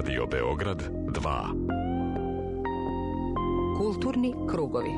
Radio Beograd 2. Kulturni krugovi.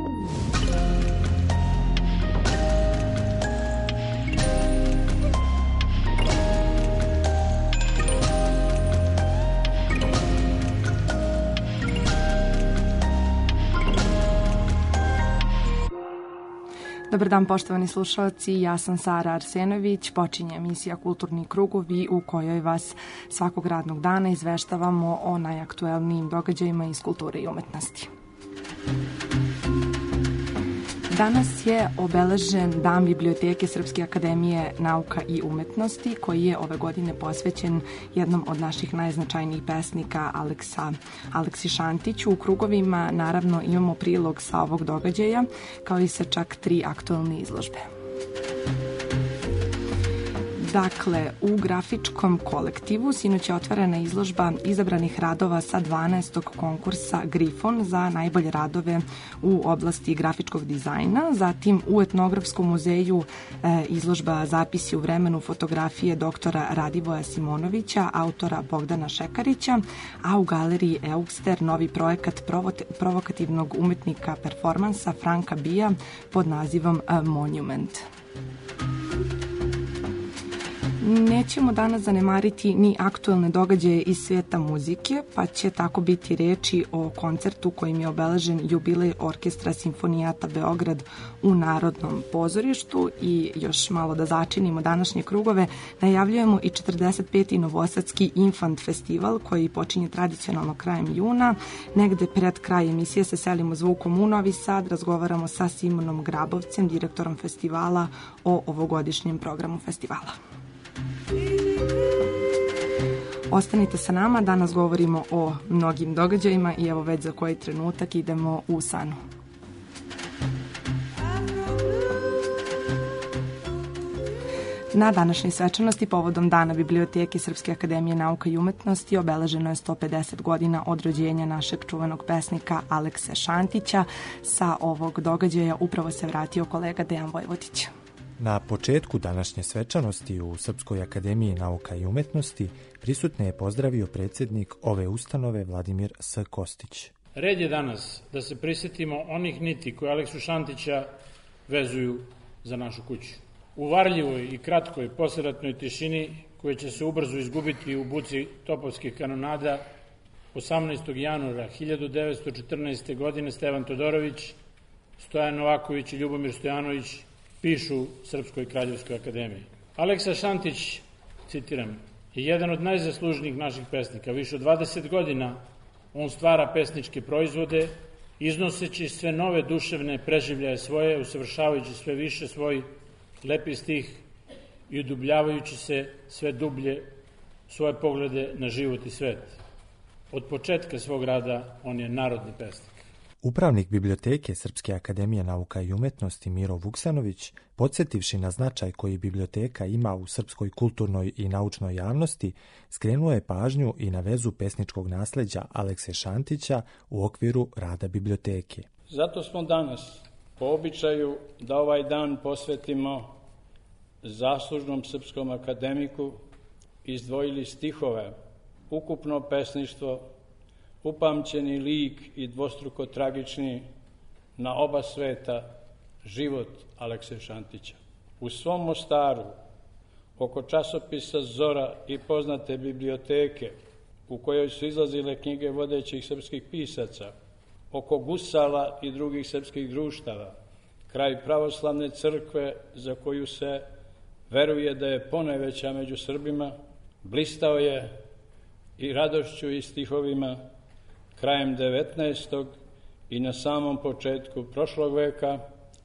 Dobar dan, poštovani slušalci, ja sam Sara Arsenović, počinje emisija Kulturni krugovi u kojoj vas svakog radnog dana izveštavamo o najaktuelnijim događajima iz kulture i umetnosti. Danas je obeležen Dan Biblioteke Srpske akademije nauka i umetnosti, koji je ove godine posvećen jednom od naših najznačajnijih pesnika, Aleksi Šantiću. U krugovima naravno imamo prilog sa ovog događaja, kao i sa čak 3 aktuelne izložbe. Dakle, u grafičkom kolektivu sinoć je otvorena izložba izabranih radova sa 12. konkursa Grifon za najbolje radove u oblasti grafičkog dizajna. Zatim u Etnografskom muzeju izložba Zapisi u vremenu fotografije doktora Radivoja Simonovića, autora Bogdana Šekarića, a u galeriji Eugster novi projekat provokativnog umetnika performansa Franka Bija pod nazivom Monument. Nećemo danas zanemariti ni aktuelne događaje iz svijeta muzike, pa će tako biti reči o koncertu kojim je obeležen jubilej Orkestra Simfonijata Beograd u Narodnom pozorištu. I još malo da začinimo današnje krugove, najavljujemo i 45. Novosadski Infant festival koji počinje tradicionalno krajem juna. Negde pred kraj emisije se selimo zvukom u Novi Sad, razgovaramo sa Simonom Grabovcem, direktorom festivala, o ovogodišnjem programu festivala. Ostanite sa nama, danas govorimo o mnogim događajima i evo već za koji trenutak idemo u Sanu. Na današnjoj svečanosti povodom Dana Biblioteke Srpske akademije nauka i umetnosti obeleženo je 150 godina od rođenja našeg čuvenog pesnika Alekse Šantića. Sa ovog događaja upravo se vratio kolega Dejan Vojvodić. Na početku današnje svečanosti u Srpskoj akademiji nauka i umetnosti prisutne je pozdravio predsjednik ove ustanove Vladimir S. Kostić. Red je danas da se prisjetimo onih niti koje Aleksu Šantića vezuju za našu kuću. U varljivoj i kratkoj posleratnoj tišini koja će se ubrzo izgubiti u buci topovskih kanonada 18. januara 1914. godine Stevan Todorović, Stojan Novaković i Ljubomir Stojanović pišu Srpskoj kraljevskoj akademiji. Aleksa Šantić, citiram, je jedan od najzaslužnijih naših pesnika. Više od 20 godina on stvara pesničke proizvode, iznoseći sve nove duševne preživljaje svoje, usavršavajući sve više svoj lepi stih i udubljavajući se sve dublje svoje poglede na život i svet. Od početka svog rada on je narodni pesnik. Upravnik Biblioteke Srpske akademije nauka i umetnosti Miro Vuksanović, podsjetivši na značaj koji biblioteka ima u srpskoj kulturnoj i naučnoj javnosti, skrenuo je pažnju i na vezu pesničkog nasleđa Alekse Šantića u okviru rada biblioteke. Zato smo danas po običaju da ovaj dan posvetimo zaslužnom srpskom akademiku izdvojili stihove, ukupno pesništvo, upamćeni lik i dvostruko tragični na oba sveta život Alekse Šantića. U svom Mostaru, oko časopisa Zora i poznate biblioteke u kojoj su izlazile knjige vodećih srpskih pisaca, oko gusala i drugih srpskih društava, kraj pravoslavne crkve za koju se veruje da je ponajveća među Srbima, blistao je i radošću i stihovima krajem 19. i na samom početku prošlog veka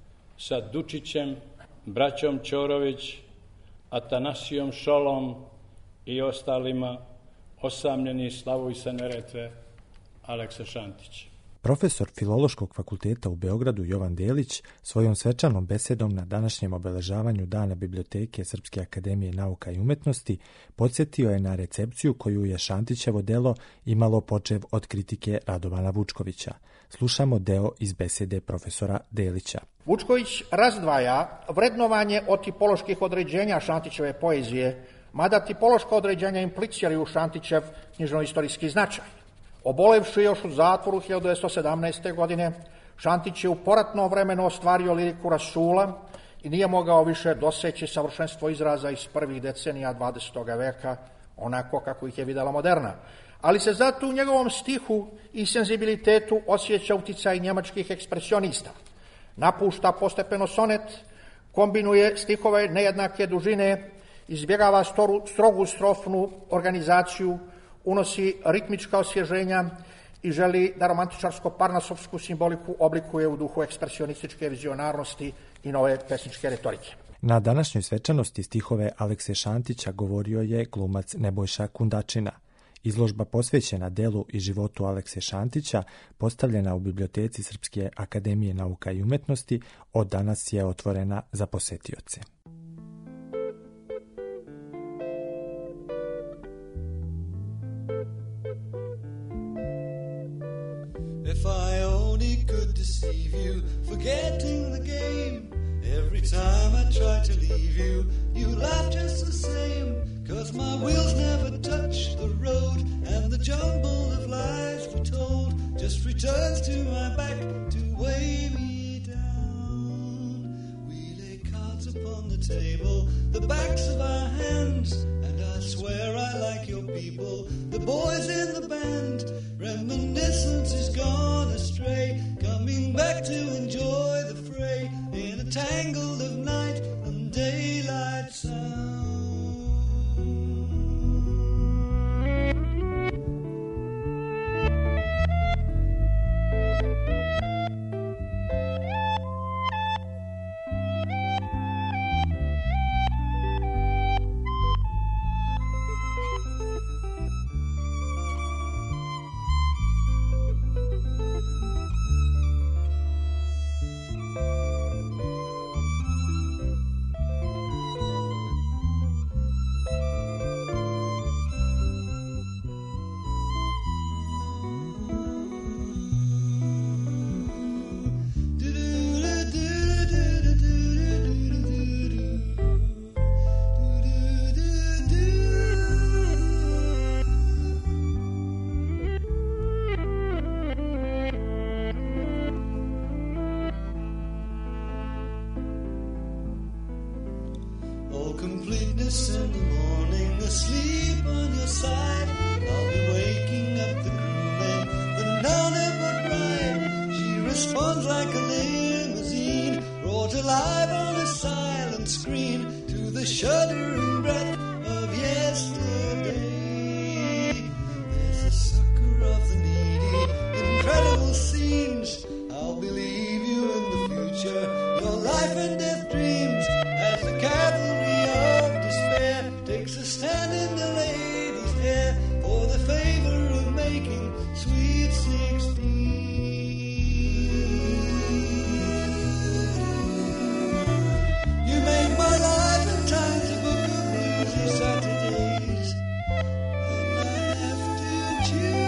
sa Dučićem, braćom Ćorović, Atanasijom Šolom i ostalima osamljeni slavu sa Neretve Aleksa Šantić. Profesor Filološkog fakulteta u Beogradu Jovan Delić svojom svečanom besedom na današnjem obeležavanju Dana Biblioteke Srpske akademije nauka i umetnosti podsjetio je na recepciju koju je Šantićevo delo imalo počev od kritike Radovana Vučkovića. Slušamo deo iz besede profesora Delića. Vučković razdvaja vrednovanje od tipoloških određenja Šantićeve poezije mada tipološka određenja impliciraju Šantićev knjižno-istorijski značaj. Obolevši još u zatvoru 1917. godine, Šantić je u poratno vremeno ostvario liriku rasula i nije mogao više doseći savršenstvo izraza iz prvih decenija 20. veka, onako kako ih je videla moderna. Ali se zato u njegovom stihu i senzibilitetu osjeća uticaj njemačkih ekspresionista. Napušta postepeno sonet, kombinuje stihove nejednake dužine, izbjegava strogu strofnu organizaciju, unosi ritmička osvježenja i želi da romantičarsko-parnasovsku simboliku oblikuje u duhu ekspresionističke vizionarnosti i nove pesničke retorike. Na današnjoj svečanosti stihove Alekse Šantića govorio je glumac Nebojša Kundačina. Izložba posvećena delu i životu Alekse Šantića, postavljena u biblioteci Srpske akademije nauka i umetnosti, od danas je otvorena za posetioce. If I only could deceive you, forgetting the game. Every time I try to leave you, you laugh just the same. 'Cause my wheels never touch the road, and the jumble of lies we told just returns to my back to weigh me down. We lay cards upon the table, the backs of our hands, and I swear I like your people, the boys in the band. Reminiscence is gone astray, coming back to enjoy the fray in a tangle of night and daylight sound. Completeness in the morning, asleep on your side. I'll be waking up the crewman, but none of but bride. She responds like a limousine, brought alive on a silent screen to the shuddering breath of yesterday. There's a sucker of the needy, incredible scenes. I'll believe you in the future, your life and death dreams, as the cavalry of despair takes a stand in the lady's hair for the favor of making sweet 16. You make my life and times a book of bluesy Saturdays, and I have to choose.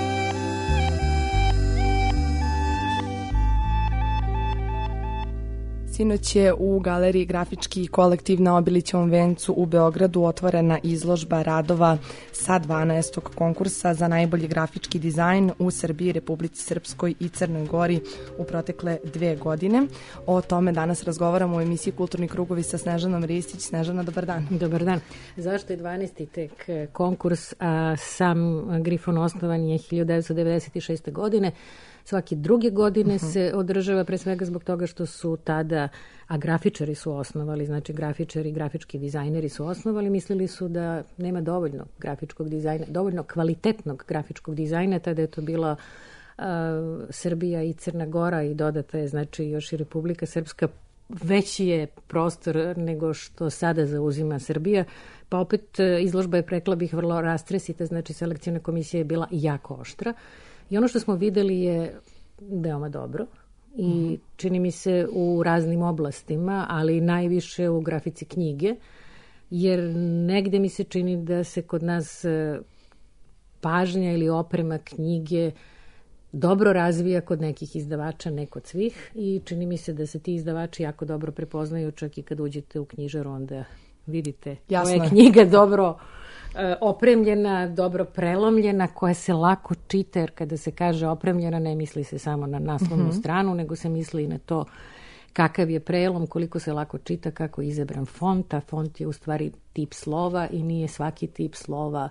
Sinoć je u Galeriji Grafički kolektiv na Obilićevom vencu u Beogradu otvorena izložba radova sa 12. konkursa za najbolji grafički dizajn u Srbiji, Republici Srpskoj i Crnoj Gori u protekle 2 godine. O tome danas razgovaramo u emisiji Kulturni krugovi sa Snežanom Ristić. Snežana, dobar dan. Dobar dan. Zašto je 12. tek konkurs, a sam Grifon osnovan je 1996. godine. Svake druge godine se održava pre svega zbog toga što su tada, a grafičari su osnovali, znači grafičari i grafički dizajneri su osnovali, mislili su da nema dovoljno grafičkog dizajna, dovoljno kvalitetnog grafičkog dizajna, tada je to bila Srbija i Crna Gora i dodata je znači još i Republika Srpska. Veći je prostor nego što sada zauzima Srbija, pa opet izložba je, rekla bih, vrlo rastresita, znači selekcijna komisija je bila jako oštra. I ono što smo videli je veoma dobro i čini mi se u raznim oblastima, ali najviše u grafici knjige, jer negde mi se čini da se kod nas pažnja ili oprema knjige dobro razvija kod nekih izdavača, ne kod svih, i čini mi se da se ti izdavači jako dobro prepoznaju, čak i kad uđete u knjižaru, onda vidite. Jasno Ovo je je. knjiga dobro opremljena, dobro prelomljena, koja se lako čita, jer kada se kaže opremljena ne misli se samo na naslovnu stranu, nego se misli i na to kakav je prelom, koliko se lako čita, kako je izabran font, a font je u stvari tip slova i nije svaki tip slova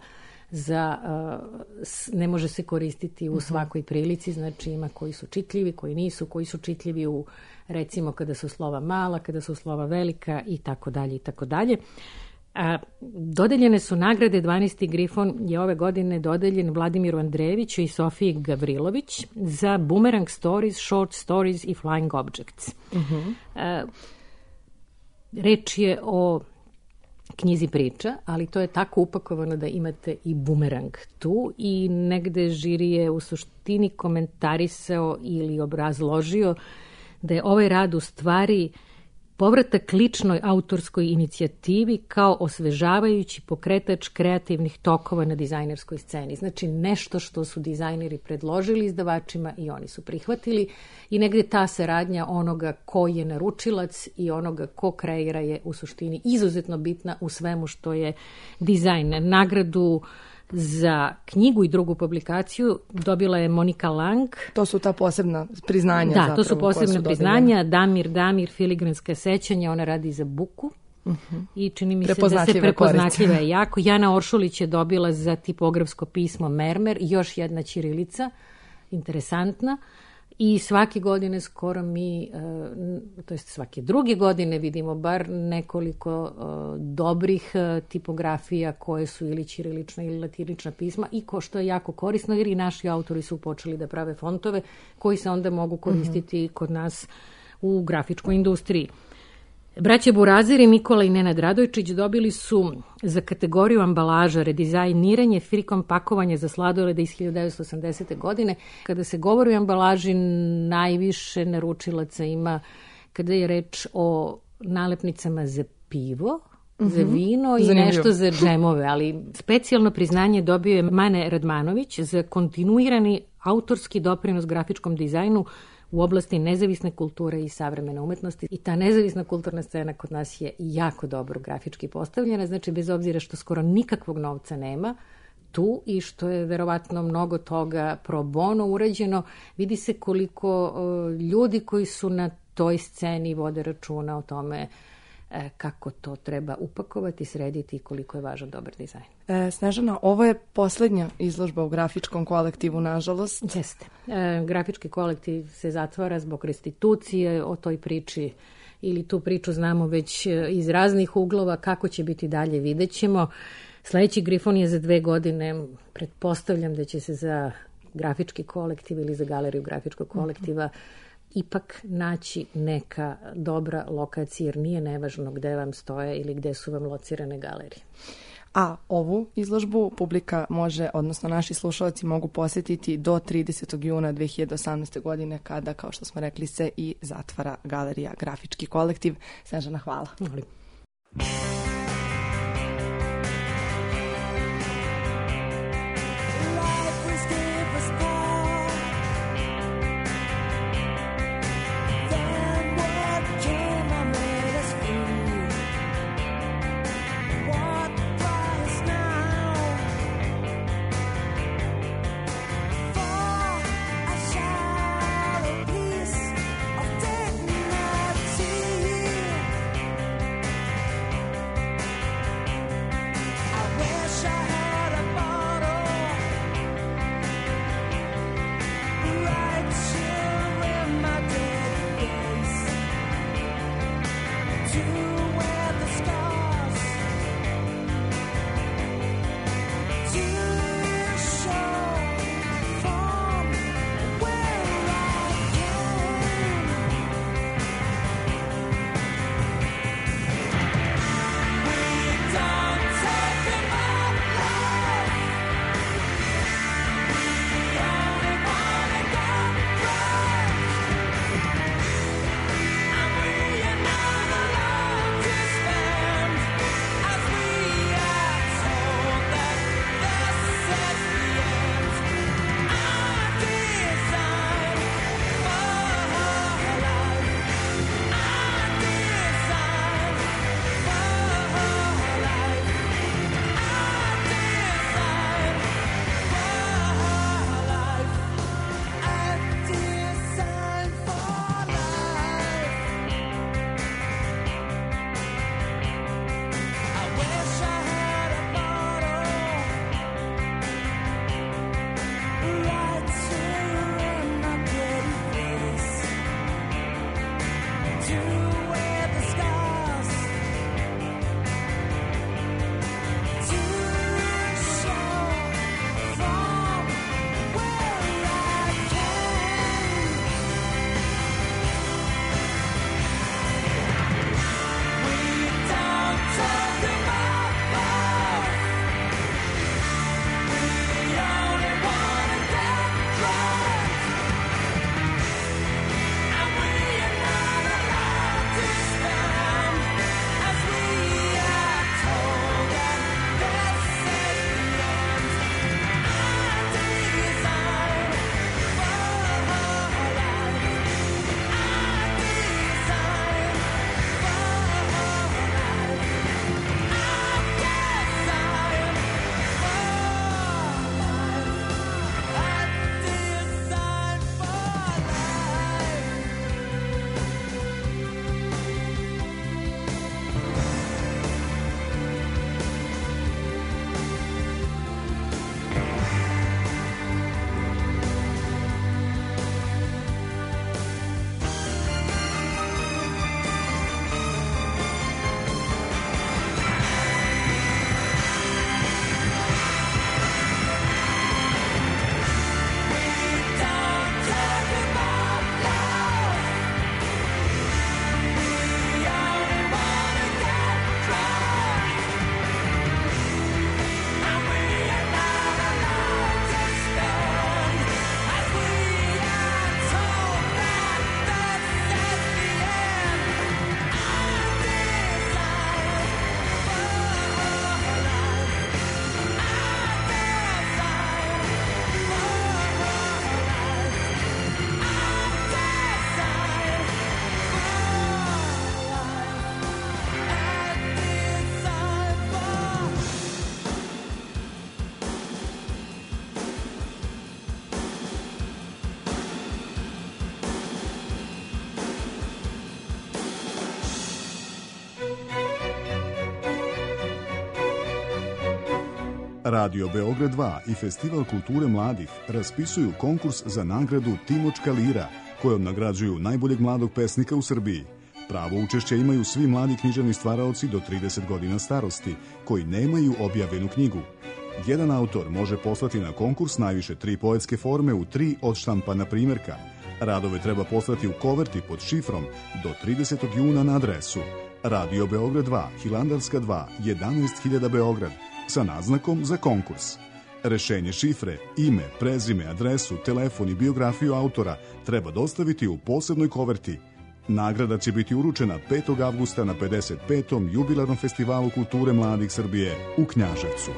ne može se koristiti u svakoj prilici, znači ima koji su čitljivi, koji nisu, koji su čitljivi u, recimo, kada su slova mala, kada su slova velika i tako dalje i tako dalje. Dodeljene su nagrade. 12. Grifon je ove godine dodeljen Vladimiru Andrejeviću i Sofiji Gavrilović za Boomerang Stories, Short Stories i Flying Objects. Reč je o knjizi priča, ali to je tako upakovano da imate i bumerang tu i negde žiri je u suštini komentarisao ili obrazložio da je ovaj rad u stvari povratak ličnoj autorskoj inicijativi kao osvežavajući pokretač kreativnih tokova na dizajnerskoj sceni. Znači nešto što su dizajneri predložili izdavačima i oni su prihvatili i negde ta saradnja onoga ko je naručilac i onoga ko kreira je u suštini izuzetno bitna u svemu što je dizajn. Nagradu za knjigu i drugu publikaciju dobila je Monika Lang. To su ta posebna priznanja. Da, to su posebna priznanja. Damir, filigranska sećanja, ona radi za Buku. I čini mi se da se prepoznatljiva je jako. Jana Oršulić je dobila za tipografsko pismo Mermer, još jedna ćirilica, interesantna. I svake godine skoro mi, to jest svake druge godine vidimo bar nekoliko dobrih tipografija koje su ili ćirilična ili latinična pisma i što je jako korisno jer i naši autori su počeli da prave fontove koji se onda mogu koristiti kod nas u grafičkoj industriji. Braća Burazir i Nikola i Nenad Radojčić dobili su za kategoriju ambalaža, redizajniranje frikom pakovanja za sladolede iz 1980. godine. Kada se govori o ambalaži, najviše naručilaca ima kada je reč o nalepnicama za pivo, za vino i nešto za džemove, ali specijalno priznanje dobio je Mane Radmanović za kontinuirani autorski doprinos grafičkom dizajnu u oblasti nezavisne kulture i savremene umetnosti. I ta nezavisna kulturna scena kod nas je jako dobro grafički postavljena, znači bez obzira što skoro nikakvog novca nema tu i što je verovatno mnogo toga pro bono urađeno, vidi se koliko ljudi koji su na toj sceni vode računa o tome kako to treba upakovati, srediti i koliko je važan dobar dizajn. Snežana, ovo je poslednja izložba u grafičkom kolektivu, nažalost. Jeste. Grafički kolektiv se zatvara zbog restitucije, o toj priči ili tu priču znamo već iz raznih uglova, kako će biti dalje vidjet ćemo. Sledeći Grifon je za 2 godine, pretpostavljam da će se za grafički kolektiv ili za galeriju grafičkog kolektiva ipak naći neka dobra lokacija, jer nije nevažno gde vam stoje ili gde su vam locirane galerije. A ovu izložbu publika može, odnosno naši slušalci mogu posjetiti do 30. juna 2018. godine, kada, kao što smo rekli, se i zatvara galerija Grafički kolektiv. Snežana, hvala. Molim. Radio Beograd 2 i Festival kulture mladih raspisuju konkurs za nagradu Timočka lira, kojom nagrađuju najboljeg mladog pesnika u Srbiji. Pravo učešće imaju svi mladi književni stvaraoci do 30 godina starosti, koji nemaju objavljenu knjigu. Jedan autor može poslati na konkurs najviše 3 poetske forme u 3 odštampana primjerka. Radove treba poslati u koverti pod šifrom do 30. juna na adresu Radio Beograd 2, Hilandarska 2, 11.000 Beograd, sa naznakom za konkurs. Rešenje šifre, ime, prezime, adresu, telefon i biografiju autora treba dostaviti u posebnoj koverti. Nagrada će biti uručena 5. avgusta na 55. jubilarnom festivalu kulture mladih Srbije u Knjaževcu.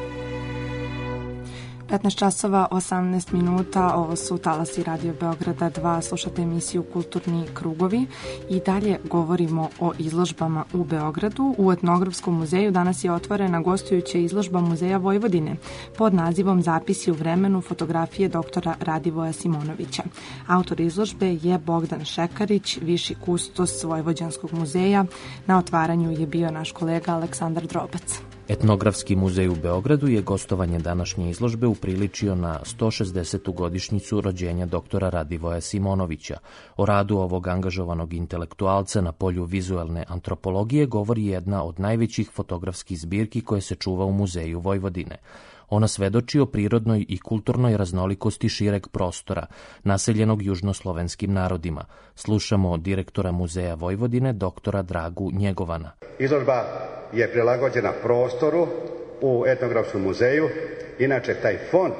15 časova 18 minuta, ovo su talasi Radio Beograda 2, slušate emisiju Kulturni krugovi i dalje govorimo o izložbama u Beogradu. U Etnografskom muzeju danas je otvorena gostujuća izložba Muzeja Vojvodine pod nazivom Zapisi u vremenu, fotografije doktora Radivoja Simonovića. Autor izložbe je Bogdan Šekarić, viši kustos Vojvođanskog muzeja. Na otvaranju je bio naš kolega Aleksandar Drobac. Etnografski muzej u Beogradu je gostovanje današnje izložbe upriličio na 160. godišnjicu rođenja doktora Radivoja Simonovića. O radu ovog angažovanog intelektualca na polju vizuelne antropologije govori jedna od najvećih fotografskih zbirki koje se čuva u Muzeju Vojvodine. Ona svedoči o prirodnoj i kulturnoj raznolikosti šireg prostora, naseljenog južnoslovenskim narodima. Slušamo direktora Muzeja Vojvodine, doktora Dragu Njegovana. Izložba je prilagođena prostoru u Etnografskom muzeju. Inače, taj fond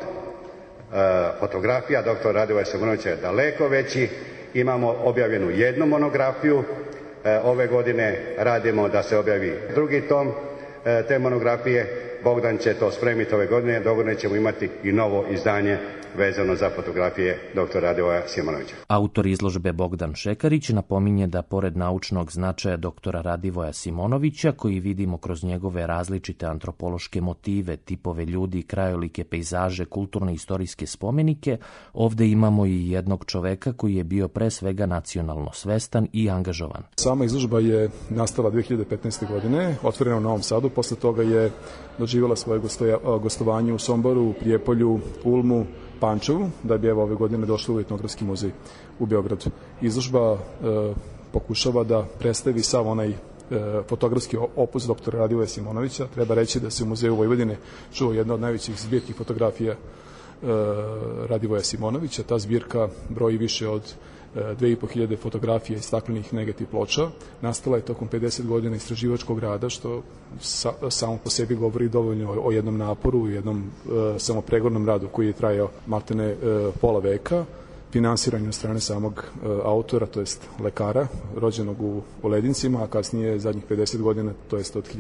fotografija doktora Radivoja Simonovića je daleko veći. Imamo objavljenu jednu monografiju. Ove godine radimo da se objavi drugi tom te monografije. Bogdan će to spremiti ove godine, dogodine ćemo imati i novo izdanje vezano za fotografije dr. Radivoja Simonovića. Autor izložbe Bogdan Šekarić napominje da pored naučnog značaja doktora Radivoja Simonovića, koji vidimo kroz njegove različite antropološke motive, tipove ljudi, krajolike, pejzaže, kulturne i istorijske spomenike, ovde imamo i jednog čoveka koji je bio pre svega nacionalno svestan i angažovan. Sama izložba je nastala 2015. godine, otvorena u Novom Sadu, posle toga je doživjela svoje gostovanje u Somboru, Prijepolju, Ulmu, Pančevu, da bi ove godine došla u Etnografski muzej u Beogradu. Izložba pokušava da predstavi sav onaj fotografski opus doktora Radivoja Simonovića. Treba reći da se u Muzeju Vojvodine čuva jedna od najvećih zbirki fotografija Radivoja Simonovića. Ta zbirka broji više od 2500 fotografija i staklenih negativ ploča. Nastala je tokom 50 godina istraživačkog rada, što samo po sebi govori dovoljno o jednom naporu i jednom samopregornom radu koji je trajao maltene pola veka, finansiranju od strane samog autora, to jest lekara, rođenog u Ledincima, a kasnije zadnjih 50 godina, to jest od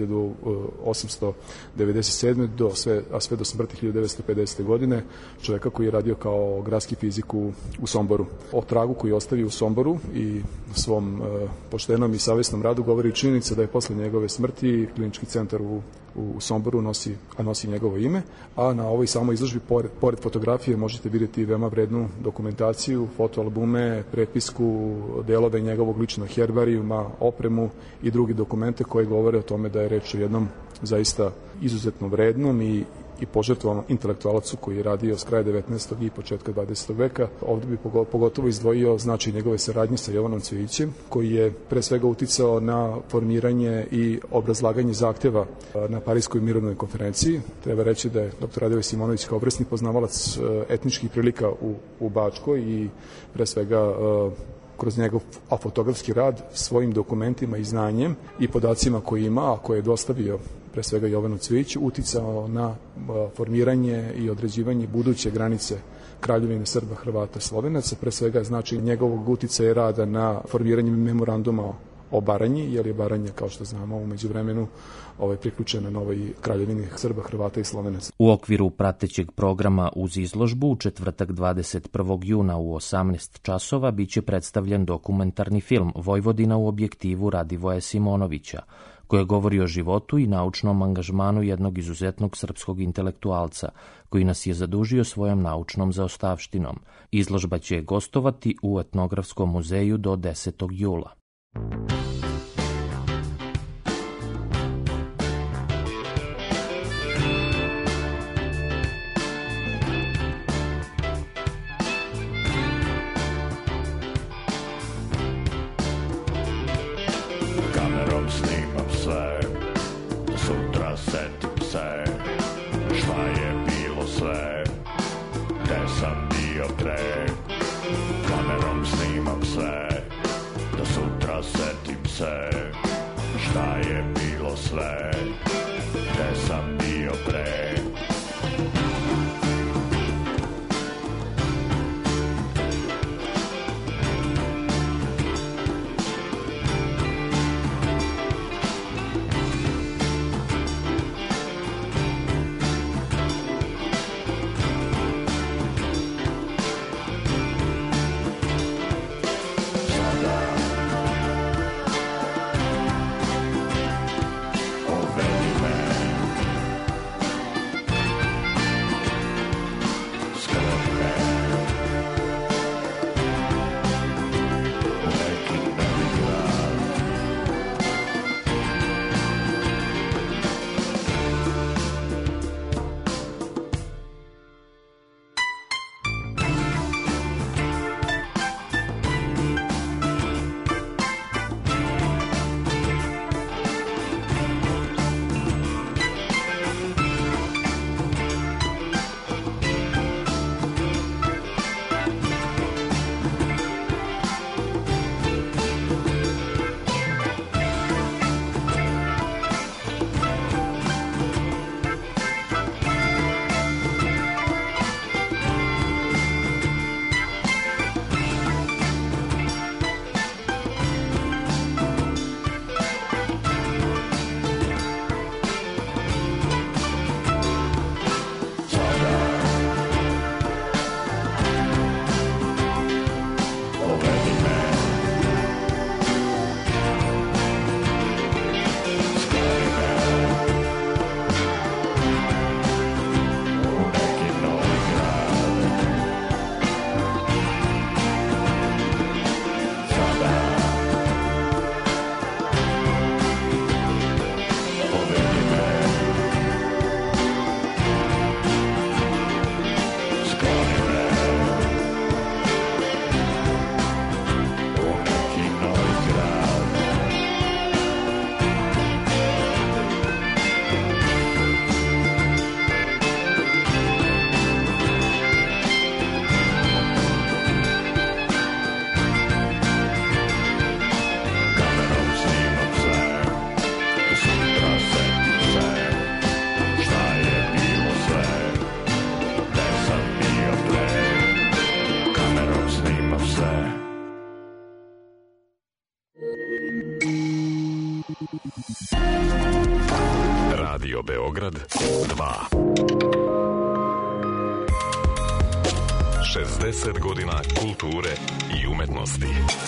1897. sve do smrti 1950. godine, čovjeka koji je radio kao gradski fizik u Somboru. O tragu koji je ostavio u Somboru i svom poštenom i savjesnom radu govori činjenica da je posle njegove smrti klinički centar u Somboru nosi njegovo ime, a na ovoj samoj izložbi pored fotografije možete vidjeti veoma vrednu dokumentaciju, fotoalbume, prepisku, delove njegovog ličnog herbarijuma, opremu i drugi dokumente koje govore o tome da je reč o jednom zaista izuzetno vrednom i požrtvovanom intelektualcu koji je radio s kraja 19. i početka 20. veka. Ovdje bi pogotovo izdvojio značaj njegove saradnje sa Jovanom Cvijićem, koji je pre svega uticao na formiranje i obrazlaganje zahtjeva na Parijskoj mirovnoj konferenciji. Treba reći da je dr. Radivoj Simonović kao vrsni poznavalac etničkih prilika u Bačkoj i pre svega kroz njegov fotografski rad svojim dokumentima i znanjem i podacima koje ima, a koje je dostavio pre svega Jovanu Cvijiću, uticao na formiranje i određivanje buduće granice Kraljevine Srba, Hrvata, Slovenaca. Pre svega znači njegovog uticaja rada na formiranje memoranduma o Baranji, jer je Baranja, kao što znamo, u međuvremenu priključena novoj Kraljevini Srba, Hrvata i Slovenaca. U okviru pratećeg programa uz izložbu u četvrtak 21. juna u 18 časova biće predstavljen dokumentarni film Vojvodina u objektivu Radivoja Simonovića, koje govori o životu i naučnom angažmanu jednog izuzetnog srpskog intelektualca, koji nas je zadužio svojom naučnom zaostavštinom. Izložba će gostovati u Etnografskom muzeju do 10. jula. sve, do sutra setim se, šta je bilo sve, gde sam bio pre, kamerom snimam sve, do sutra setim se, šta je bilo sve, gde sam bio pre. Radio Beograd 2. 60 godina kulture i umetnosti.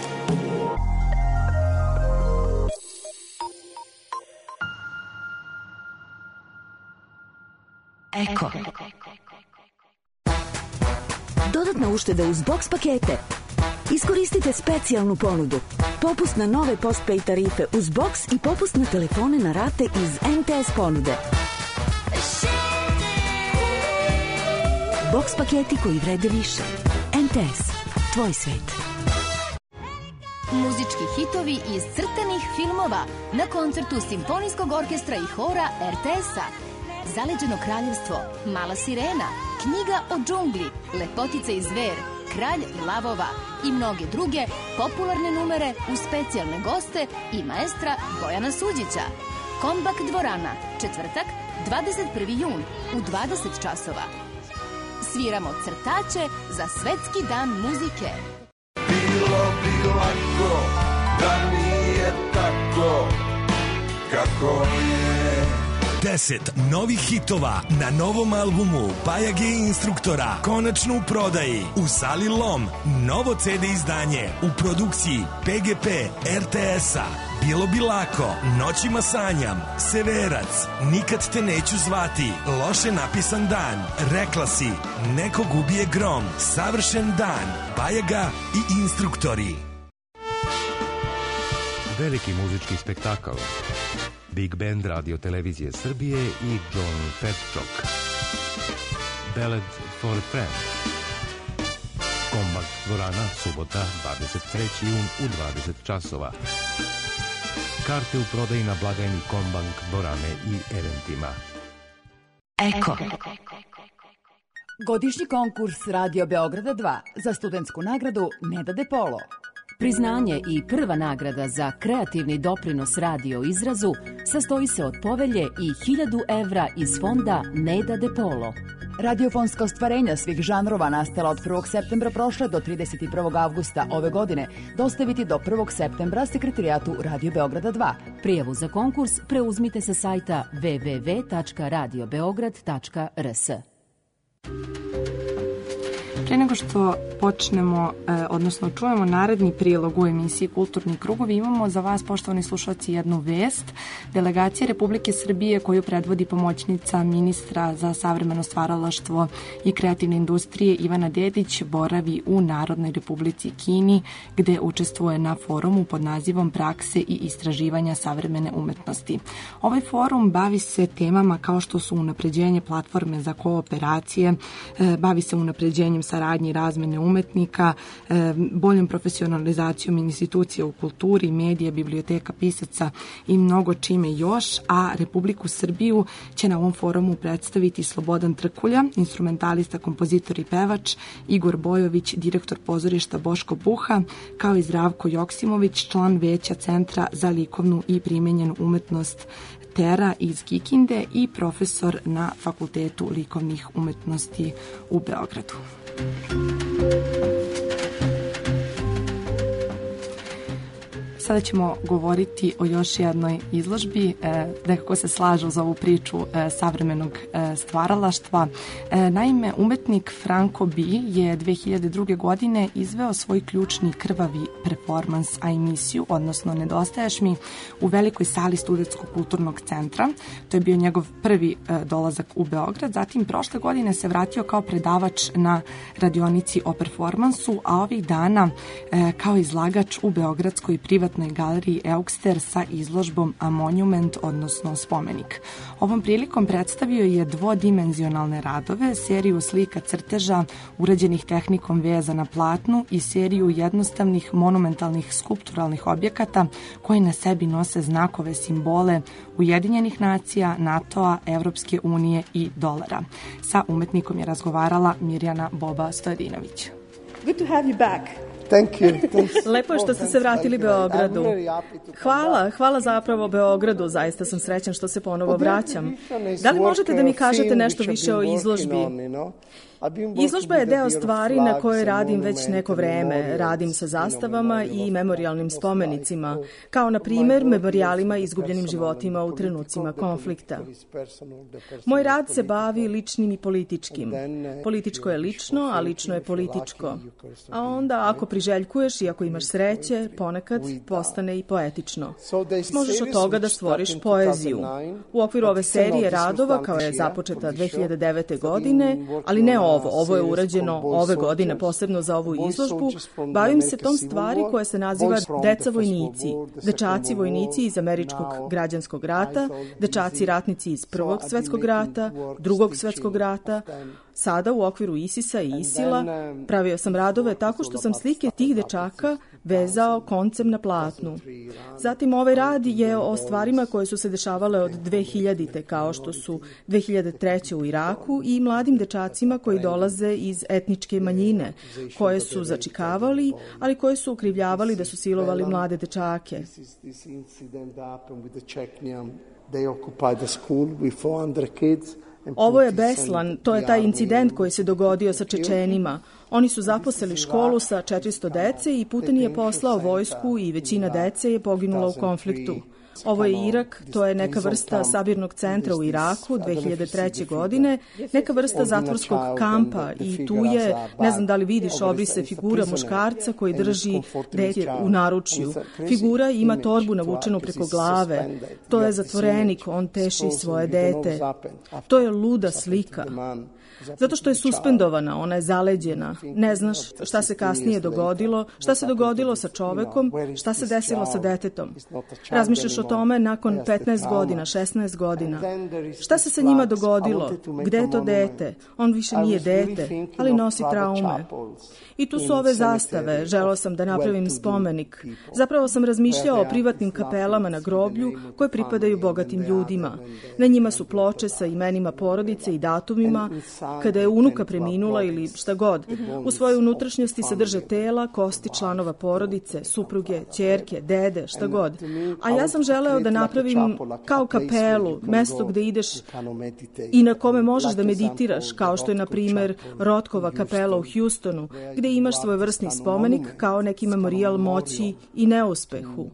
Eko. Dodatna ušteda uz box pakete. Iskoristite specijalnu ponudu. Popust na nove postpay tarife uz box i popust na telefone na rate iz MTS ponude. Box paketi koji vrede više. MTS. Tvoj svet. Muzički hitovi iz crtanih filmova na koncertu Simfonijskog orkestra i hora RTS-a. Zaleđeno kraljevstvo, Mala sirena, Knjiga o džungli, Lepotica i zver, Kralj lavova i mnoge druge popularne numere uz specijalne goste i maestra Bojana Suđića. Kombak dvorana, četvrtak, 21. jun u 20 časova. Sviramo crtače za Svetski dan muzike. Bilo bi lako da nije tako kako je. 10 novih hitova na novom albumu Bajage instruktora konačno u prodaji u sali Lom. Novo CD izdanje u produkciji PGP RTS-a. Bilo bi lako, Noćima sanjam, Severac, Nikad te neću zvati, Loše napisan dan, Rekla si, Nekog ubije grom, Savršen dan, Bajaga i instruktori. Veliki muzički spektakl. Big Band Radio Televizije Srbije i John Petchok. Ballad for a Friend. Kombak dvorana, subota, 23. jun u 20 časova. Karte u prodaji na blagajni Kombank, Borame i Eventima. Eko. Godišnji konkurs Radio Beograda 2 za studentsku nagradu Neda De Polo. Priznanje i prva nagrada za kreativni doprinos radio izrazu sastoji se od povelje i 1000 evra iz fonda Neda De Polo. Radiofonska ostvarenja svih žanrova nastala od 1. septembra prošle do 31. avgusta ove godine dostaviti do 1. septembra sekretarijatu Radio Beograda 2. Prijavu za konkurs preuzmite sa sajta www.radiobeograd.rs. Pre nego što počnemo, odnosno čujemo naredni prilog u emisiji Kulturni krugovi, imamo za vas, poštovani slušalci, jednu vest. Delegacija Republike Srbije koju predvodi pomoćnica ministra za savremeno stvaralaštvo i kreativne industrije Ivana Dedić boravi u Narodnoj Republici Kini, gde učestvuje na forumu pod nazivom Prakse i istraživanja savremene umetnosti. Ovaj forum bavi se temama kao što su unapređenje platforme za kooperacije, bavi se unapređenjem saradnje i razmene umetnika, boljom profesionalizacijom institucija u kulturi, medije, biblioteka, pisaca i mnogo čime još, a Republiku Srbiju će na ovom forumu predstaviti Slobodan Trkulja, instrumentalista, kompozitor i pevač, Igor Bojović, direktor pozorišta Boško Buha, kao i Zdravko Joksimović, član veća Centra za likovnu i primenjenu umetnost Tera iz Kikinde i profesor na Fakultetu likovnih umetnosti u Beogradu. Sada ćemo govoriti o još jednoj izložbi, nekako se slaže uz ovu priču savremenog stvaralaštva. Naime, umetnik Franco B. je 2002. godine izveo svoj ključni krvavi performans, a emisiju, odnosno Nedostaješ mi, u velikoj sali Studentskog kulturnog centra. To je bio njegov prvi dolazak u Beograd. Zatim, prošle godine se vratio kao predavač na radionici o performansu, a ovih dana kao izlagač u Beogradskoj privatnoj galeriji Eukster sa izložbom A Monument, odnosno spomenik. Ovom prilikom predstavio je dvodimenzionalne radove, seriju slika crteža urađenih tehnikom veza na platnu i seriju jednostavnih monumentalnih skulpturalnih objekata koji na sebi nose znakove, simbole Ujedinjenih nacija, NATO-a, Evropske unije i dolara. Sa umetnikom je razgovarala Mirjana Boba Stojadinović. Good to have you back. Thank you. Lepo je što ste se vratili Beogradu. Hvala zapravo Beogradu, zaista sam srećan što se ponovo vraćam. Da li možete da mi kažete nešto više o izložbi? Izložba je deo stvari na kojoj radim već neko vreme. Radim sa zastavama i memorijalnim spomenicima, kao na primer memorijalima izgubljenim životima u trenucima konflikta. Moj rad se bavi ličnim i političkim. Političko je lično, a lično je političko. A onda, ako priželjkuješ i ako imaš sreće, ponekad postane i poetično. Možeš od toga da stvoriš poeziju. U okviru ove serije radova, kao je započeta 2009. godine, ali ne ovo je urađeno ove godine posebno za ovu izložbu, bavim se tom stvari koja se naziva Deca vojnici, dečaci vojnici iz Američkog građanskog rata, dečaci ratnici iz Prvog svetskog rata, Drugog svetskog rata. Sada u okviru ISIS-a i ISIL-a pravio sam radove tako što sam slike tih dečaka vezao koncem na platnu. Zatim ovaj rad je o stvarima koje su se dešavale od 2000-te, kao što su 2003. u Iraku i mladim dečacima koji dolaze iz etničke manjine, koje su začikavali, ali koje su ukrivljavali da su silovali mlade dečake. Ovo je Beslan, to je taj incident koji se dogodio sa Čečenima. Oni su zaposeli školu sa 400 dece i Putin je poslao vojsku i većina dece je poginula u konfliktu. Ovo je Irak, to je neka vrsta sabirnog centra u Iraku 2003. godine, neka vrsta zatvorskog kampa i tu je, ne znam da li vidiš obrise, figura muškarca koji drži dete u naručju. Figura ima torbu navučenu preko glave. To je zatvorenik, on teši svoje dete. To je luda slika. Zato što je suspendovana, ona je zaleđena. Ne znaš šta se kasnije dogodilo, šta se dogodilo sa čovekom, šta se desilo sa detetom. Razmišljaš o tome nakon 15 godina, 16 godina. Šta se sa njima dogodilo? Gde je to dete? On više nije dete, ali nosi traume. I tu su ove zastave. Želeo sam da napravim spomenik. Zapravo sam razmišljao o privatnim kapelama na groblju koje pripadaju bogatim ljudima. Na njima su ploče sa imenima porodice i datumima, kada je unuka preminula ili šta god. U svojoj unutrašnjosti sadrže tela, kosti članova porodice, supruge, ćerke, dede, šta god. A ja sam želeo da napravim kao kapelu, mesto gde ideš i na kome možeš da meditiraš, kao što je, na primer, Rothkova kapela u Houstonu, gde imaš svojevrsni spomenik kao neki memorijal moći i neuspehu.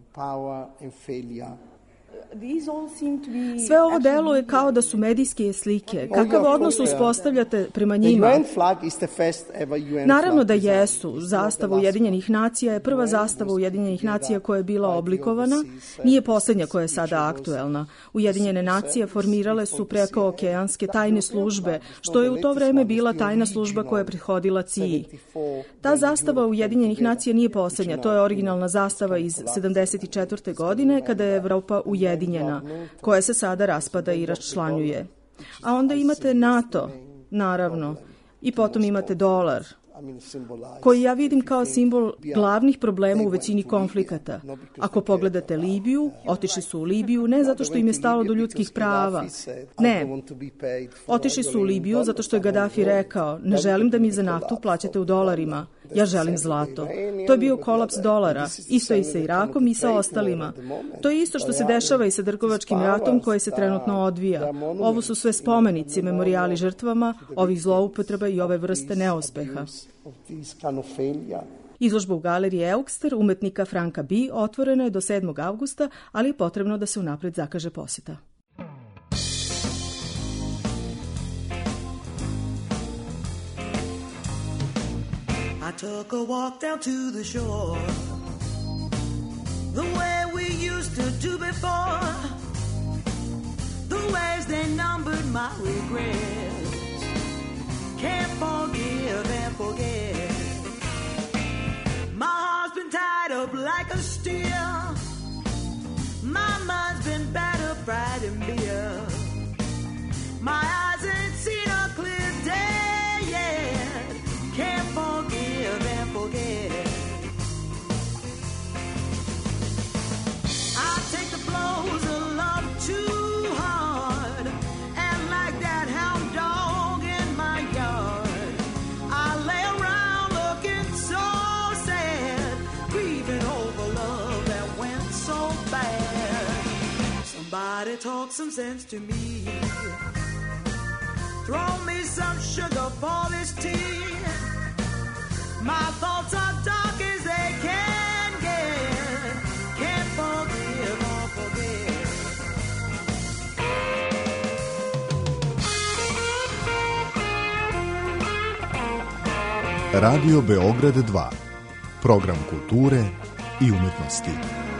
Sve ovo deluje kao da su medijske slike. Kakav odnos uspostavljate prema njima? Naravno da jesu. Zastava Ujedinjenih nacija je prva zastava Ujedinjenih nacija koja je bila oblikovana. Nije poslednja koja je sada aktuelna. Ujedinjene nacije formirale su prekookeanske tajne službe, što je u to vreme bila tajna služba koja je prethodila CIA. Ta zastava Ujedinjenih nacija nije poslednja. To je originalna zastava iz 74. godine, kada je Evropa ujedinjena, koja se sada raspada i raščlanjuje. A onda imate NATO, naravno, i potom imate dolar, koji ja vidim kao simbol glavnih problema u većini konflikata. Ako pogledate Libiju, otišli su u Libiju ne zato što im je stalo do ljudskih prava. Ne, otišli su u Libiju zato što je Gaddafi rekao: ne želim da mi za naftu plaćate u dolarima, ja želim zlato. To je bio kolaps dolara, isto i sa Irakom i sa ostalima. To je isto što se dešava i sa trgovačkim ratom koji se trenutno odvija. Ovo su sve spomenici, memorijali žrtvama ovih zloupotreba i ove vrste neuspeha. Izložba u galeriji Eukster umetnika Franka B. otvorena je do 7. avgusta, ali je potrebno da se unapred zakaže poseta. I took a walk down to the shore, the way we used to do before. The waves they numbered my regrets. Can't forgive and forget. My heart's been tied up like a steel. My mind's been battered, fried and beer. My eyes ain't seen a clear day yet. Can't forgive and forget. I take the blows of love too hard, and like that hound dog in my yard, I lay around looking so sad, grieving over love that went so bad. Somebody talk some sense to me. Throw me some sugar for this tea. My thoughts are dark as they can get. Can't forgive or forget. Radio Beograd 2. Program kulture i umetnosti.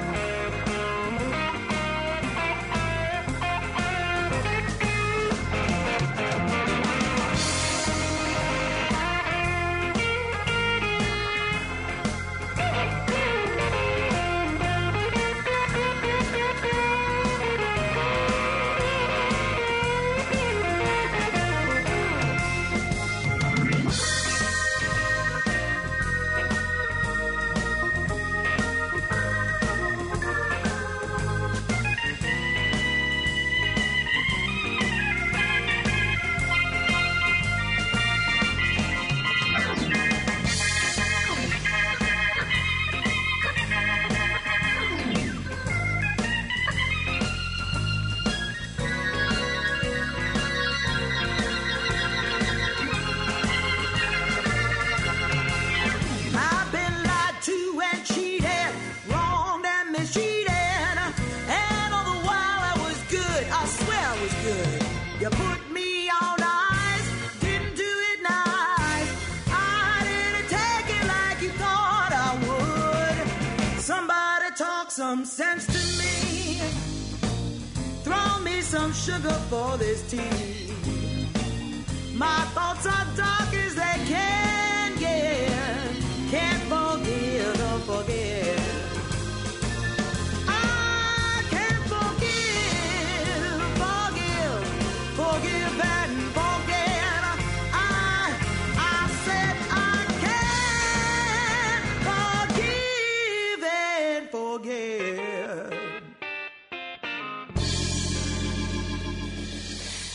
Some sense to me. Throw me some sugar for this tea. My thoughts are dark as they can get. Can't forgive or forget. I can't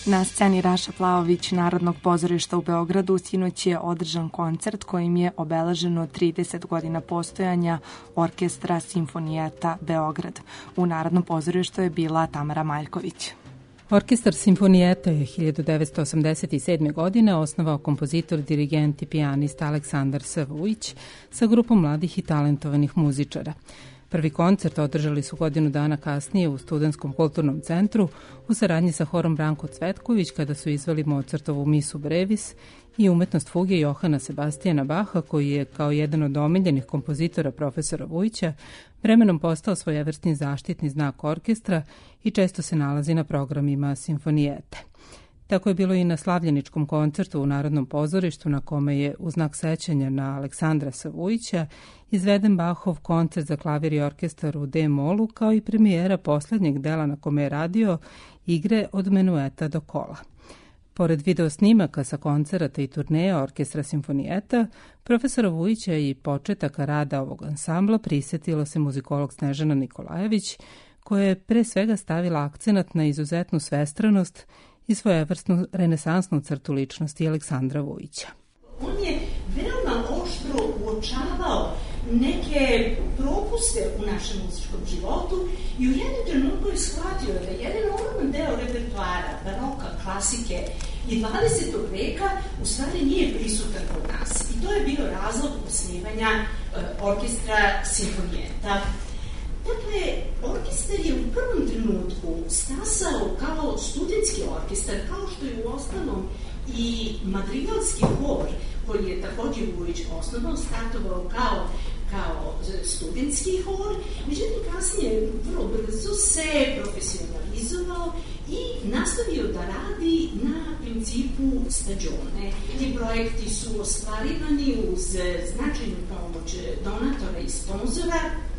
Na sceni Raša Plaović Narodnog pozorišta u Beogradu sinoć je održan koncert kojim je obeleženo 30 godina postojanja Orkestra Simfonijeta Beograd. U Narodnom pozorištu je bila Tamara Maljković. Orkestar Simfonijeta je 1987. godine osnovao kompozitor, dirigent i pijanista Aleksandar S. Vujić sa grupom mladih i talentovanih muzičara. Prvi koncert održali su godinu dana kasnije u Studentskom kulturnom centru u saradnji sa horom Branko Cvetković kada su izveli Mozartovu Misu Brevis i umetnost fuge Johana Sebastijana Baha, koji je kao jedan od omiljenih kompozitora profesora Vujića vremenom postao svojevrsni zaštitni znak orkestra i često se nalazi na programima simfonijete. Tako je bilo i na slavljeničkom koncertu u Narodnom pozorištu na kome je u znak sećanja na Aleksandra S. Vujića izveden Bachov koncert za klavir i orkestar u D-molu, kao i premijera poslednjeg dela na kome je radio igre od menueta do kola. Pored video snimaka sa koncerata i turneja Orkestra Simfonijeta, profesora Vujića i početaka rada ovog ansambla prisetila se muzikolog Snežana Nikolajević, koja je pre svega stavila akcenat na izuzetnu svestranost i svojevrsnu renesansnu crtu ličnosti Aleksandra Vujića. On je veoma oštro uočavao neke propuste u našem muzičkom životu i u jednom trenutku je shvatio da jedan ogroman deo repertoara, baroka, klasike i 20. veka u stvari nije prisutan kod nas. I to je bio razlog osnivanja Orkestra Simfonijeta. Dakle, orkestar je u prvom trenutku stasao kao studentski orkestar, kao što je u ostalom i madrigalski hor, koji je također Vujić osnovno startovao kao studentski hor, međutim kasnije vrlo brzo se profesionalizovao i nastavio da radi na principu stagione. Ti projekti su ostvarivani uz značajnu pomoć donatora i sponzora,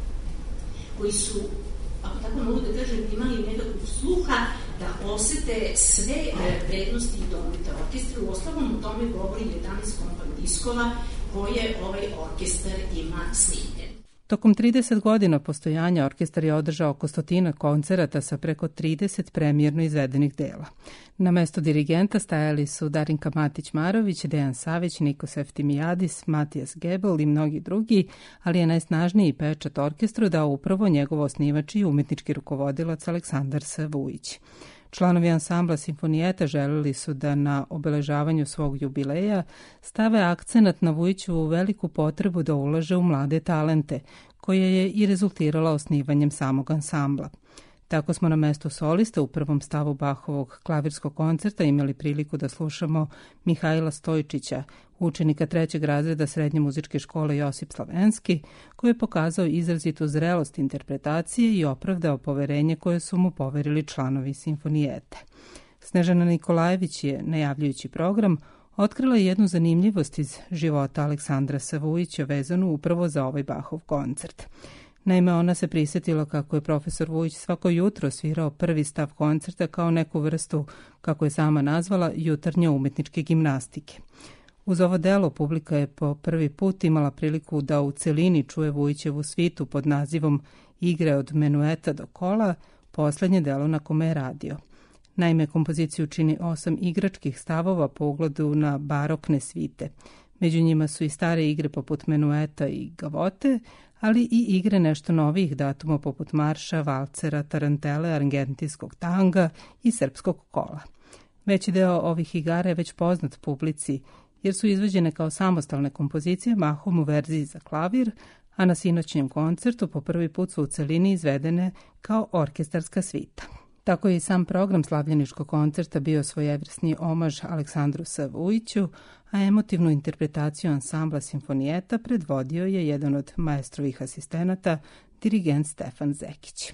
koji su, ako tako mogu da kažem, imali nekakvu sluha da osete sve vrednosti i domete orkestra. U osnovom o tome govori 11 kompakt diskova koje ovaj orkestar ima snimljen. Tokom 30 godina postojanja orkestar je održao oko 100 koncerata sa preko 30 premijerno izvedenih dela. Na mesto dirigenta stajali su Darinka Matić-Marović, Dejan Savić, Nikos Eftimijadis, Matijas Gebel i mnogi drugi, ali je najsnažniji pečat orkestru dao upravo njegov osnivač i umetnički rukovodilac Aleksandar S. Vujić. Članovi ansambla Simfonijeta želeli su da na obeležavanju svog jubileja stave akcenat na Vujićevu veliku potrebu da ulaže u mlade talente, koja je i rezultirala osnivanjem samog ansambla. Tako smo na mestu solista u prvom stavu Bachovog klavirskog koncerta imali priliku da slušamo Mihajla Stojčića, učenika 3. razreda Srednje muzičke škole Josip Slavenski, koji je pokazao izrazitu zrelost interpretacije i opravdao poverenje koje su mu poverili članovi Simfonijete. Snežana Nikolajević je, najavljujući program, otkrila jednu zanimljivost iz života Aleksandra S. Vujića vezanu upravo za ovaj Bachov koncert. Naime, ona se prisjetila kako je profesor Vujić svako jutro svirao prvi stav koncerta kao neku vrstu, kako je sama nazvala, jutarnje umetničke gimnastike. Uz ovo delo publika je po prvi put imala priliku da u celini čuje Vujićevu svitu pod nazivom Igre od menueta do kola, poslednje delo na kome je radio. Naime, kompoziciju čini 8 igračkih stavova po ugledu na barokne svite. Među njima su i stare igre poput menueta i gavote, ali i igre nešto novih datuma poput marša, valcera, tarantele, argentijskog tanga i srpskog kola. Veći deo ovih igara je već poznat publici, jer su izvođene kao samostalne kompozicije mahom u verziji za klavir, a na sinoćnjem koncertu po prvi put su u celini izvedene kao orkestarska svita. Tako je i sam program slavljeničkog koncerta bio svojevrsni omaž Aleksandru S. Vujiću, a emotivnu interpretaciju ansambla Simfonijeta predvodio je jedan od maestrovih asistenata, dirigent Stefan Zekić.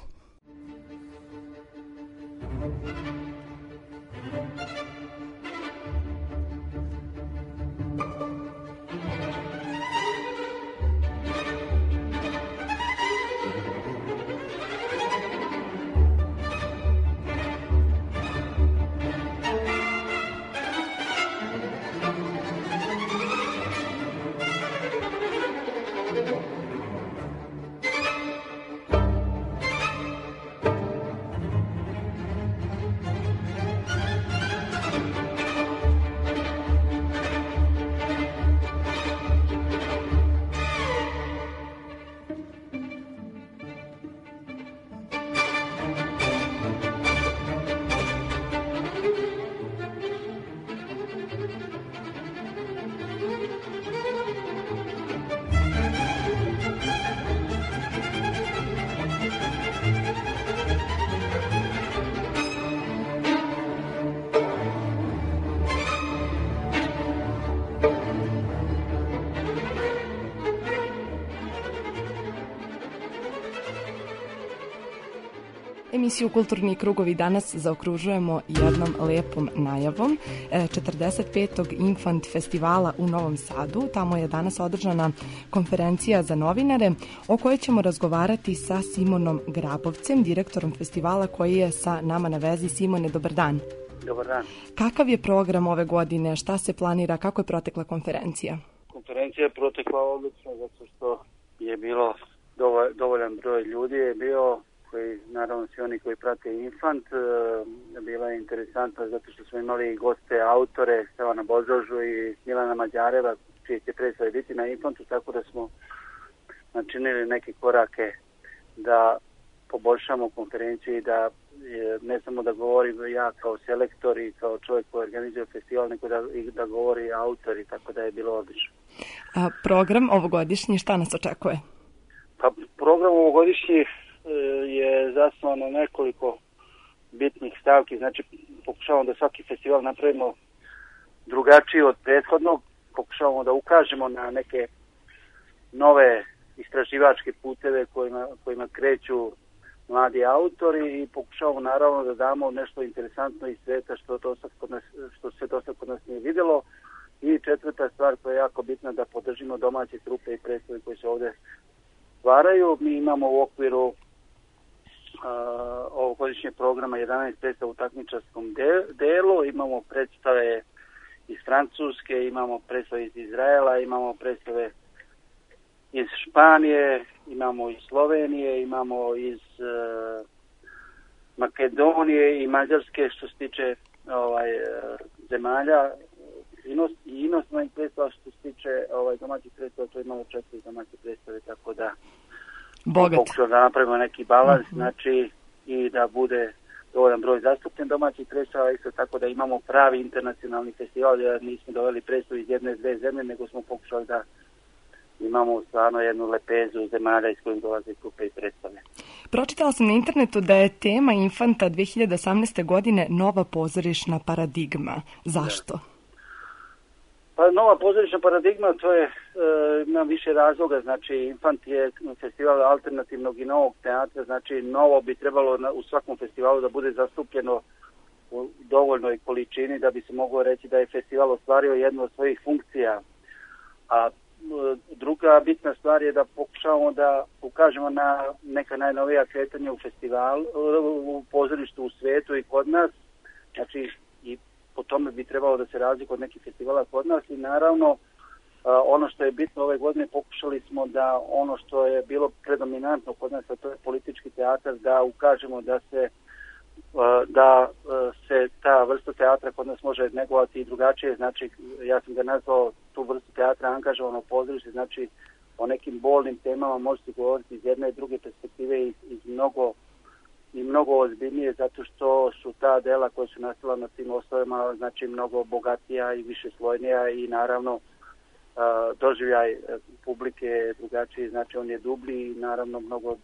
Emisiju Kulturni krugovi danas zaokružujemo jednom lepom najavom 45. Infant festivala u Novom Sadu. Tamo je danas održana konferencija za novinare o kojoj ćemo razgovarati sa Simonom Grabovcem, direktorom festivala koji je sa nama na vezi. Simone, dobar dan. Dobar dan. Kakav je program ove godine? Šta se planira? Kako je protekla konferencija? Konferencija je protekla odlično zato što je bilo dovoljan broj ljudi je bio, koji naravno svi oni koji prate Infant. Bila je interesantna zato što smo imali goste autore Stevana Božožu i Milana Mađareva, čije će predstave biti na Infantu, tako da smo načinili neke korake da poboljšamo konferenciju i da ne samo da govorim ja kao selektor i kao čovjek koji organizuje festival, nego da govori autori, tako da je bilo odlično. A program ovogodišnji, šta nas očekuje? Pa program ovogodišnji je zasnovan na nekoliko bitnih stavki, znači pokušavamo da svaki festival napravimo drugačiji od prethodnog, pokušavamo da ukažemo na neke nove istraživačke puteve kojima kreću mladi autori i pokušavamo naravno da damo nešto interesantno iz sveta što se dosta kod nas nije vidjelo. I četvrta stvar koja je jako bitna, da podržimo domaće trupe i predstave koje se ovdje stvaraju. Mi imamo u okviru ovogodišnjeg programa 11 predstava u takmičarskom delu, imamo predstave iz Francuske, imamo predstave iz Izraela, imamo predstave iz Španije, imamo iz Slovenije, imamo iz Makedonije i Mađarske što se tiče zemalja i inostranih predstava. Što se tiče domaćih predstava, to imamo 4 domaće predstave, tako da pokušamo da napravimo neki balans, znači i da bude dovoljan broj zastupljen domaćih predstava, isto tako da imamo pravi internacionalni festival, jer nismo doveli predstavu iz jedne, dve zemlje, nego smo pokušali da imamo stvarno jednu lepezu zemalja iz kojih dolaze grupe i predstave. Pročitala sam na internetu da je tema Infanta 2018. godine nova pozorišna paradigma. Zašto? Pa nova pozorišna paradigma, to je ima više razloga, znači Infant je festival alternativnog i novog teatra, znači novo bi trebalo u svakom festivalu da bude zastupljeno u dovoljnoj količini da bi se moglo reći da je festival ostvario jednu od svojih funkcija. A druga bitna stvar je da pokušavamo da ukažemo na neka najnovija kretanja u festivalu, u pozorištu u svijetu i kod nas, znači i po tome bi trebalo da se razlikuje od nekih festivala kod nas i naravno ono što je bitno ove godine pokušali smo da ono što je bilo predominantno kod nas, a to je politički teatar, da ukažemo da se ta vrsta teatra kod nas može negovati i drugačije, znači ja sam ga nazvao tu vrstu teatra angažovano pozorište, znači o nekim bolnim temama možete govoriti iz jedne i druge perspektive i mnogo ozbiljnije, zato što su ta dela koja su nastala na tim osnovama znači mnogo bogatija i više slojnija i naravno doživljaj publike je drugačiji, znači on je dublji i naravno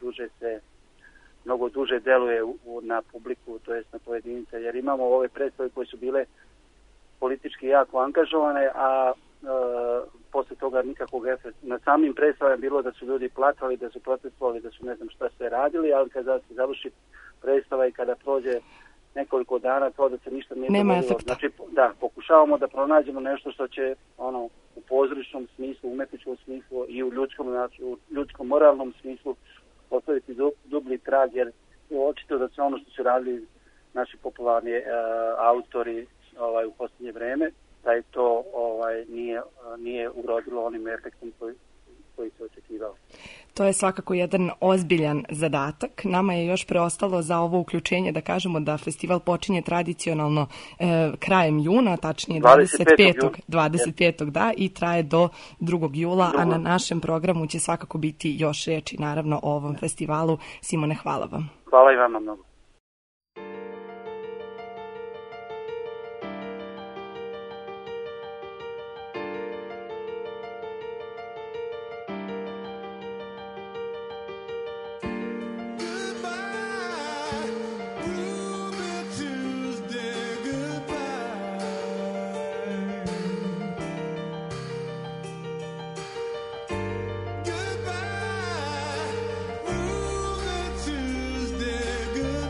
mnogo duže deluje na publiku, to jest na pojedince, jer imamo ove predstave koje su bile politički jako angažovane, a posle toga nikakvog efekta. Na samim predstavama je bilo da su ljudi platali, da su protestovali, da su ne znam šta sve radili, ali kada se završi predstava i kada prođe nekoliko dana, to da se ništa nije dogodilo. Znači, da, pokušavamo da pronađemo nešto što će u pozorišnom smislu, umetničkom smislu i u ljudskom moralnom smislu ostaviti dublji trag, jer je očito da sve ono što su radili naši popularni autori u posljednje vreme, da je to nije urodilo onim efektom koji se očekivao. To je svakako jedan ozbiljan zadatak. Nama je još preostalo za ovo uključenje da kažemo da festival počinje tradicionalno krajem juna, tačnije 25. da, i traje do 2. jula, a na našem programu će svakako biti još reči naravno o ovom festivalu. Simone, hvala vam. Hvala i vama mnogo. Goodbye.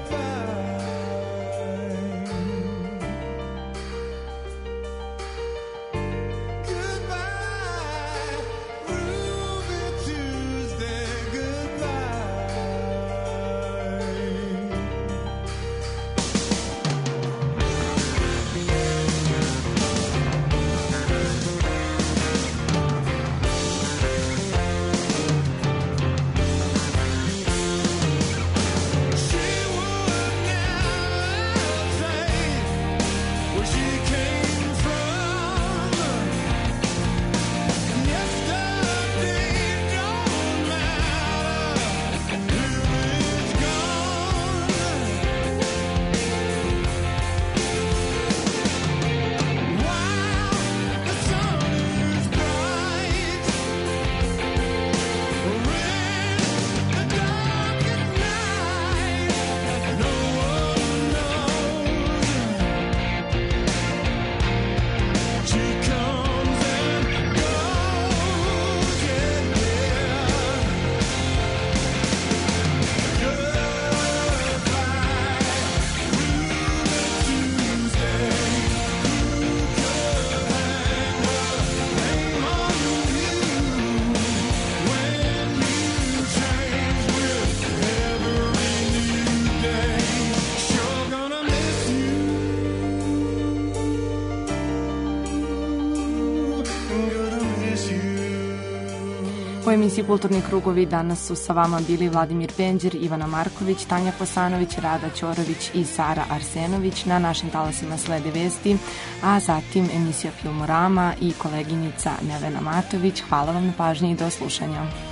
U emisiji Kulturni krugovi danas su sa vama bili Vladimir Penđer, Ivana Marković, Tanja Kosanović, Rada Ćorović i Sara Arsenović. Na našim talasima slede vesti, a zatim emisija Filmorama i koleginica Nevena Matović. Hvala vam na pažnji i do slušanja.